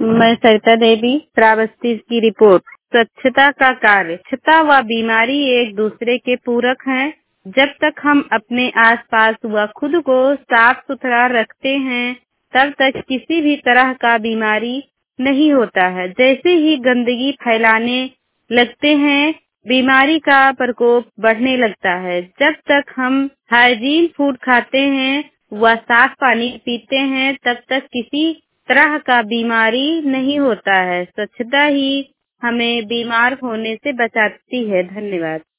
मैं सरिता देवी, श्रावस्ती की रिपोर्ट। स्वच्छता का कार्य। स्वच्छता व बीमारी एक दूसरे के पूरक हैं। जब तक हम अपने आसपास व खुद को साफ सुथरा रखते हैं, तब तक किसी भी तरह का बीमारी नहीं होता है। जैसे ही गंदगी फैलाने लगते हैं, बीमारी का प्रकोप बढ़ने लगता है। जब तक हम हाइजीन फूड खाते हैं व साफ पानी पीते हैं, तब तक किसी तरह का बीमारी नहीं होता है। स्वच्छता ही हमें बीमार होने से बचाती है। धन्यवाद।